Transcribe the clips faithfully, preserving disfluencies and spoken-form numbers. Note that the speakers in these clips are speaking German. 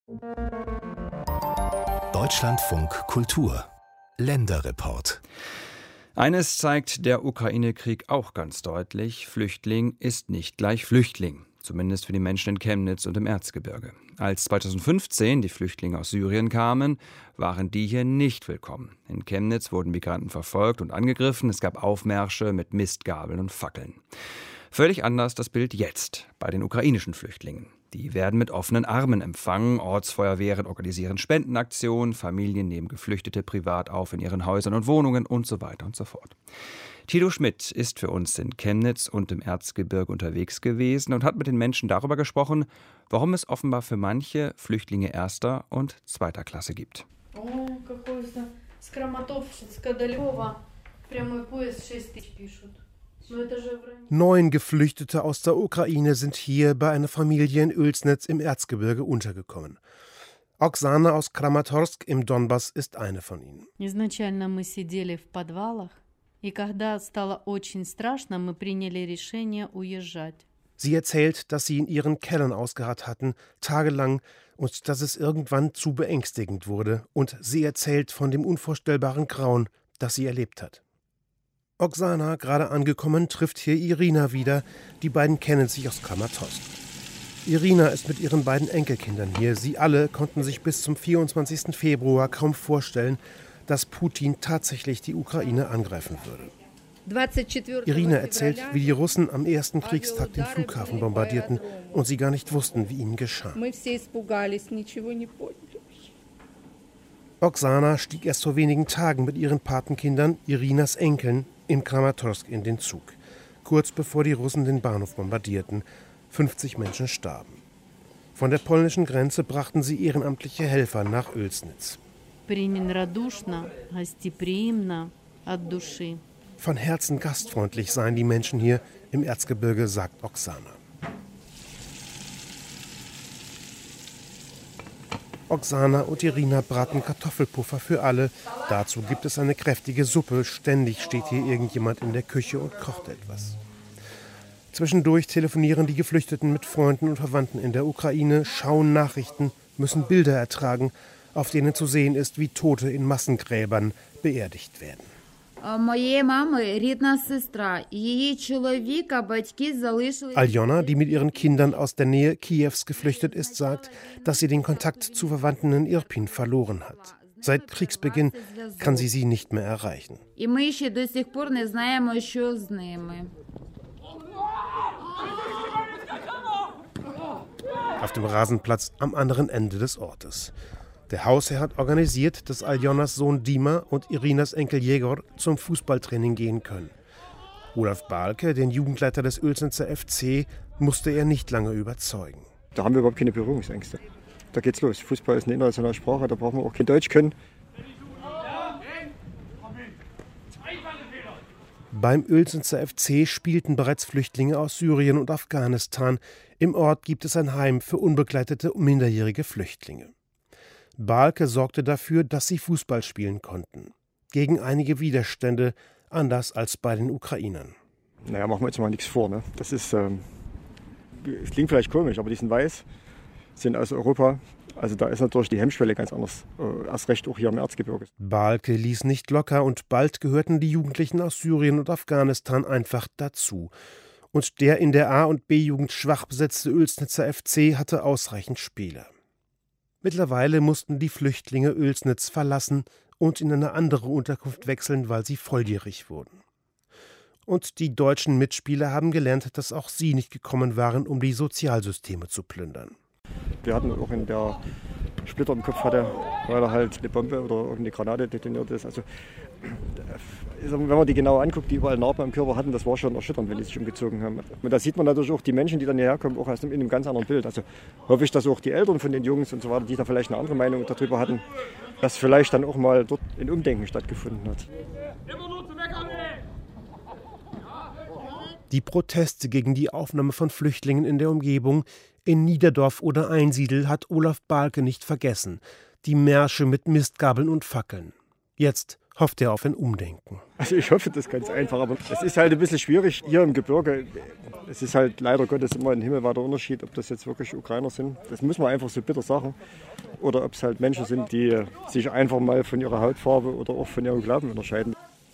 Deutschlandfunk Kultur Länderreport. Eines zeigt der Ukraine-Krieg auch ganz deutlich: Flüchtling ist nicht gleich Flüchtling. Zumindest für die Menschen in Chemnitz und im Erzgebirge. Als zweitausendfünfzehn die Flüchtlinge aus Syrien kamen, waren die hier nicht willkommen. In Chemnitz wurden Migranten verfolgt und angegriffen. Es gab Aufmärsche mit Mistgabeln und Fackeln. Völlig anders das Bild jetzt bei den ukrainischen Flüchtlingen. Die werden mit offenen Armen empfangen. Ortsfeuerwehren organisieren Spendenaktionen. Familien nehmen Geflüchtete privat auf in ihren Häusern und Wohnungen und so weiter und so fort. Thilo Schmidt ist für uns in Chemnitz und im Erzgebirge unterwegs gewesen und hat mit den Menschen darüber gesprochen, warum es offenbar für manche Flüchtlinge erster und zweiter Klasse gibt. Neun Geflüchtete aus der Ukraine sind hier bei einer Familie in Oelsnitz im Erzgebirge untergekommen. Oksana aus Kramatorsk im Donbass ist eine von ihnen. Sie erzählt, dass sie in ihren Kellern ausgeharrt hatten, tagelang, und dass es irgendwann zu beängstigend wurde. Und sie erzählt von dem unvorstellbaren Grauen, das sie erlebt hat. Oksana, gerade angekommen, trifft hier Irina wieder. Die beiden kennen sich aus Kramatorsk. Irina ist mit ihren beiden Enkelkindern hier. Sie alle konnten sich bis zum vierundzwanzigsten Februar kaum vorstellen, dass Putin tatsächlich die Ukraine angreifen würde. Irina erzählt, wie die Russen am ersten Kriegstag den Flughafen bombardierten und sie gar nicht wussten, wie ihnen geschah. Oksana stieg erst vor wenigen Tagen mit ihren Patenkindern, Irinas Enkeln, in Kramatorsk in den Zug. Kurz bevor die Russen den Bahnhof bombardierten. fünfzig Menschen starben. Von der polnischen Grenze brachten sie ehrenamtliche Helfer nach Oelsnitz. Von Herzen gastfreundlich seien die Menschen hier im Erzgebirge, sagt Oksana. Oksana und Irina braten Kartoffelpuffer für alle. Dazu gibt es eine kräftige Suppe. Ständig steht hier irgendjemand in der Küche und kocht etwas. Zwischendurch telefonieren die Geflüchteten mit Freunden und Verwandten in der Ukraine, schauen Nachrichten, müssen Bilder ertragen, auf denen zu sehen ist, wie Tote in Massengräbern beerdigt werden. Aljona, die mit ihren Kindern aus der Nähe Kiews geflüchtet ist, sagt, dass sie den Kontakt zu Verwandten in Irpin verloren hat. Seit Kriegsbeginn kann sie sie nicht mehr erreichen. Auf dem Rasenplatz am anderen Ende des Ortes. Der Hausherr hat organisiert, dass Aljonas Sohn Dima und Irinas Enkel Jegor zum Fußballtraining gehen können. Olaf Balke, den Jugendleiter des Oelsnitzer F C, musste er nicht lange überzeugen. Da haben wir überhaupt keine Berührungsängste. Da geht's los. Fußball ist eine internationale Sprache, da brauchen wir auch kein Deutsch können. Beim Oelsnitzer F C spielten bereits Flüchtlinge aus Syrien und Afghanistan. Im Ort gibt es ein Heim für unbegleitete minderjährige Flüchtlinge. Balke sorgte dafür, dass sie Fußball spielen konnten. Gegen einige Widerstände, anders als bei den Ukrainern. Naja, machen wir jetzt mal nichts vor. Ne? Das ist, ähm, es klingt vielleicht komisch, aber die sind weiß, sind aus Europa. Also da ist natürlich die Hemmschwelle ganz anders, äh, erst recht auch hier im Erzgebirge. Balke ließ nicht locker und bald gehörten die Jugendlichen aus Syrien und Afghanistan einfach dazu. Und der in der A- und B-Jugend schwach besetzte Oelsnitzer F C hatte ausreichend Spieler. Mittlerweile mussten die Flüchtlinge Oelsnitz verlassen und in eine andere Unterkunft wechseln, weil sie volljährig wurden. Und die deutschen Mitspieler haben gelernt, dass auch sie nicht gekommen waren, um die Sozialsysteme zu plündern. Wir hatten auch in der Splitter im Kopf hatte, weil er halt eine Bombe oder irgendeine Granate detoniert ist. Also, wenn man die genau anguckt, die überall Narben am Körper hatten, das war schon erschütternd, wenn die sich umgezogen haben. Und da sieht man natürlich auch die Menschen, die dann hierher kommen, auch aus einem, in einem ganz anderen Bild. Also hoffe ich, dass auch die Eltern von den Jungs und so weiter, die da vielleicht eine andere Meinung darüber hatten, dass vielleicht dann auch mal dort ein Umdenken stattgefunden hat. Die Proteste gegen die Aufnahme von Flüchtlingen in der Umgebung in Niederdorf oder Einsiedel hat Olaf Balke nicht vergessen. Die Märsche mit Mistgabeln und Fackeln. Jetzt hofft er auf ein Umdenken. Also ich hoffe das ganz einfach, aber es ist halt ein bisschen schwierig hier im Gebirge. Es ist halt leider Gottes immer ein himmelweiter Unterschied, ob das jetzt wirklich Ukrainer sind. Das muss man einfach so bitter sagen. oder ob es halt Menschen sind, die sich einfach mal von ihrer Hautfarbe oder auch von ihrem Glauben unterscheiden.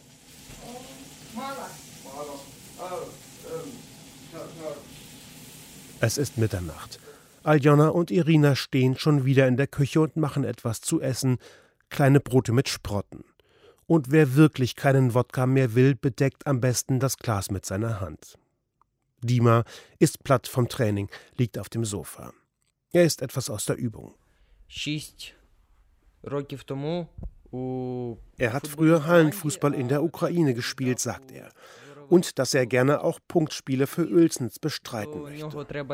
Es ist Mitternacht. Aljona und Irina stehen schon wieder in der Küche und machen etwas zu essen, kleine Brote mit Sprotten. Und wer wirklich keinen Wodka mehr will, bedeckt am besten das Glas mit seiner Hand. Dima ist platt vom Training, liegt auf dem Sofa. Er ist etwas aus der Übung. Er hat früher Hallenfußball in der Ukraine gespielt, sagt er. Und dass er gerne auch Punktspiele für Uelzens bestreiten möchte.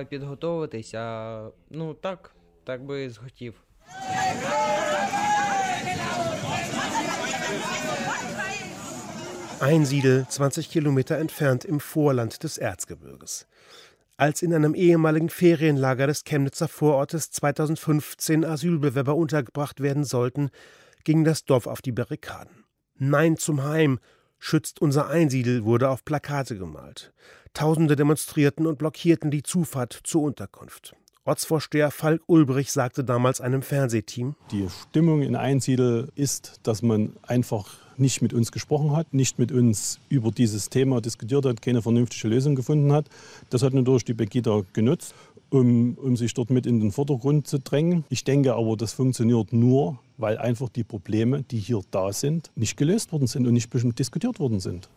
Einsiedel, zwanzig Kilometer entfernt im Vorland des Erzgebirges. Als in einem ehemaligen Ferienlager des Chemnitzer Vorortes zweitausendfünfzehn Asylbewerber untergebracht werden sollten, ging das Dorf auf die Barrikaden. Nein zum Heim, schützt unser Einsiedel, wurde auf Plakate gemalt. Tausende demonstrierten und blockierten die Zufahrt zur Unterkunft. Ortsvorsteher Falk Ulbrich sagte damals einem Fernsehteam: Die Stimmung in Einsiedel ist, dass man einfach nicht mit uns gesprochen hat, nicht mit uns über dieses Thema diskutiert hat, keine vernünftige Lösung gefunden hat. Das hat natürlich die Pegida genutzt, um, um sich dort mit in den Vordergrund zu drängen. Ich denke aber, das funktioniert nur, weil einfach die Probleme, die hier da sind, nicht gelöst worden sind und nicht diskutiert worden sind.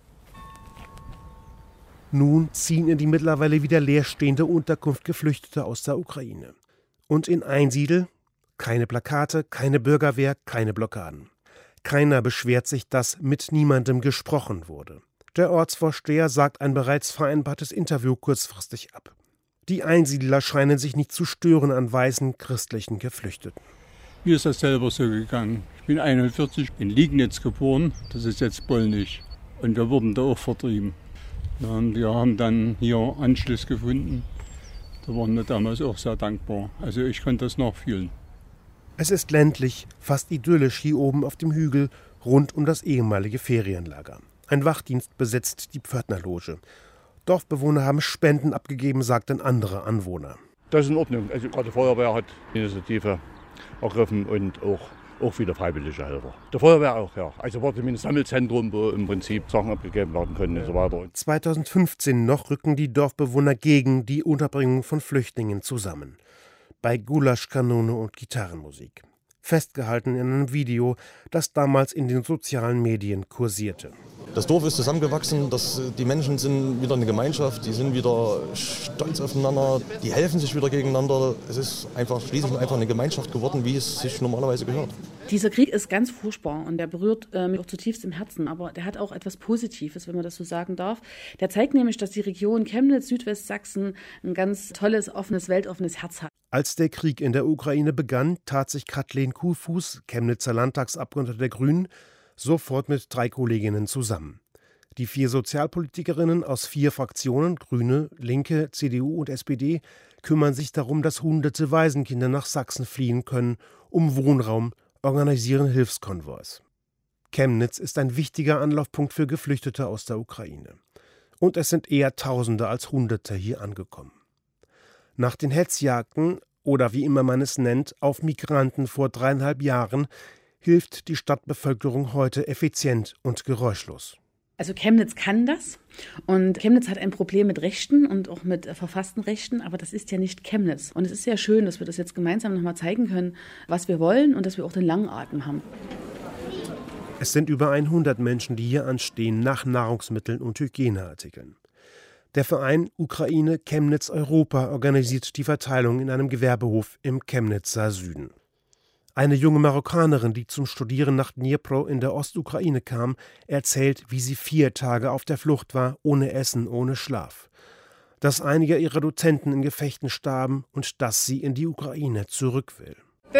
Nun ziehen in die mittlerweile wieder leerstehende Unterkunft Geflüchtete aus der Ukraine. Und in Einsiedel keine Plakate, keine Bürgerwehr, keine Blockaden. Keiner beschwert sich, dass mit niemandem gesprochen wurde. Der Ortsvorsteher sagt ein bereits vereinbartes Interview kurzfristig ab. Die Einsiedler scheinen sich nicht zu stören an weißen christlichen Geflüchteten. Mir ist das selber so gegangen. Ich bin einundvierzig, in Liegnitz geboren, das ist jetzt Bollnich. Und wir wurden da auch vertrieben. Ja, und wir haben dann hier Anschluss gefunden. Da waren wir damals auch sehr dankbar. Also ich konnte das nachfühlen. Es ist ländlich, fast idyllisch hier oben auf dem Hügel, rund um das ehemalige Ferienlager. Ein Wachdienst besetzt die Pförtnerloge. Dorfbewohner haben Spenden abgegeben, sagten andere Anwohner. Das ist in Ordnung. Also gerade die Feuerwehr hat die Initiative ergriffen und auch, auch wieder freiwillige Helfer. Der Feuerwehr auch, ja. Also war zumindest ein Sammelzentrum, wo im Prinzip Sachen abgegeben werden können und so weiter. zweitausendfünfzehn noch rücken die Dorfbewohner gegen die Unterbringung von Flüchtlingen zusammen. Bei Gulaschkanone und Gitarrenmusik. Festgehalten in einem Video, das damals in den sozialen Medien kursierte. Das Dorf ist zusammengewachsen, das, die Menschen sind wieder eine Gemeinschaft, die sind wieder stolz aufeinander, die helfen sich wieder gegeneinander. Es ist einfach schließlich einfach eine Gemeinschaft geworden, wie es sich normalerweise gehört. Dieser Krieg ist ganz furchtbar und der berührt äh, mich auch zutiefst im Herzen, aber der hat auch etwas Positives, wenn man das so sagen darf. Der zeigt nämlich, dass die Region Chemnitz, Südwestsachsen ein ganz tolles, offenes, weltoffenes Herz hat. Als der Krieg in der Ukraine begann, tat sich Kathleen Kuhfuß, Chemnitzer Landtagsabgeordnete der Grünen, sofort mit drei Kolleginnen zusammen. Die vier Sozialpolitikerinnen aus vier Fraktionen, Grüne, Linke, C D U und S P D, kümmern sich darum, dass hunderte Waisenkinder nach Sachsen fliehen können, um Wohnraum, organisieren Hilfskonvois. Chemnitz ist ein wichtiger Anlaufpunkt für Geflüchtete aus der Ukraine. Und es sind eher Tausende als Hunderte hier angekommen. Nach den Hetzjagden, oder wie immer man es nennt, auf Migranten vor dreieinhalb Jahren, hilft die Stadtbevölkerung heute effizient und geräuschlos. Also Chemnitz kann das und Chemnitz hat ein Problem mit Rechten und auch mit verfassten Rechten, aber das ist ja nicht Chemnitz. Und es ist sehr schön, dass wir das jetzt gemeinsam nochmal zeigen können, was wir wollen und dass wir auch den langen Atem haben. Es sind über hundert Menschen, die hier anstehen, nach Nahrungsmitteln und Hygieneartikeln. Der Verein Ukraine Chemnitz Europa organisiert die Verteilung in einem Gewerbehof im Chemnitzer Süden. Eine junge Marokkanerin, die zum Studieren nach Dnipro in der Ostukraine kam, erzählt, wie sie vier Tage auf der Flucht war, ohne Essen, ohne Schlaf. Dass einige ihrer Dozenten in Gefechten starben und dass sie in die Ukraine zurück will.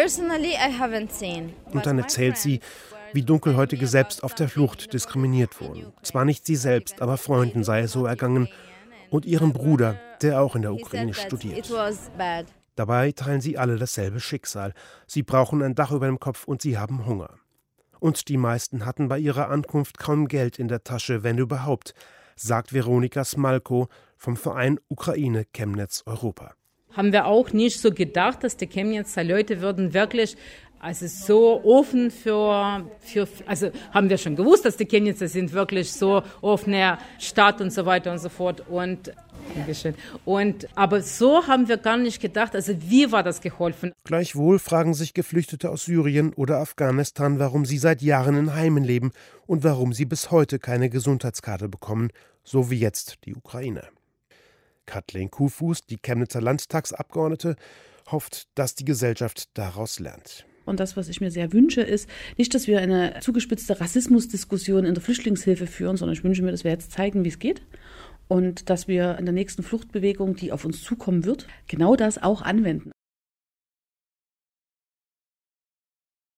Und dann erzählt sie, wie Dunkelhäutige selbst auf der Flucht diskriminiert wurden. Zwar nicht sie selbst, aber Freunden sei es so ergangen und ihrem Bruder, der auch in der Ukraine studiert. Dabei teilen sie alle dasselbe Schicksal. Sie brauchen ein Dach über dem Kopf und sie haben Hunger. Und die meisten hatten bei ihrer Ankunft kaum Geld in der Tasche, wenn überhaupt, sagt Veronika Smalko vom Verein Ukraine Chemnitz Europa. Haben wir auch nicht so gedacht, dass die Chemnitzer Leute würden wirklich also so offen für, für, also haben wir schon gewusst, dass die Chemnitzer sind wirklich so offene Stadt und so weiter und so fort. Und, und, aber so haben wir gar nicht gedacht, also wie war das geholfen? Gleichwohl fragen sich Geflüchtete aus Syrien oder Afghanistan, warum sie seit Jahren in Heimen leben und warum sie bis heute keine Gesundheitskarte bekommen, so wie jetzt die Ukraine. Kathleen Kuhfuß, die Chemnitzer Landtagsabgeordnete, hofft, dass die Gesellschaft daraus lernt. Und das, was ich mir sehr wünsche, ist nicht, dass wir eine zugespitzte Rassismusdiskussion in der Flüchtlingshilfe führen, sondern ich wünsche mir, dass wir jetzt zeigen, wie es geht und dass wir in der nächsten Fluchtbewegung, die auf uns zukommen wird, genau das auch anwenden.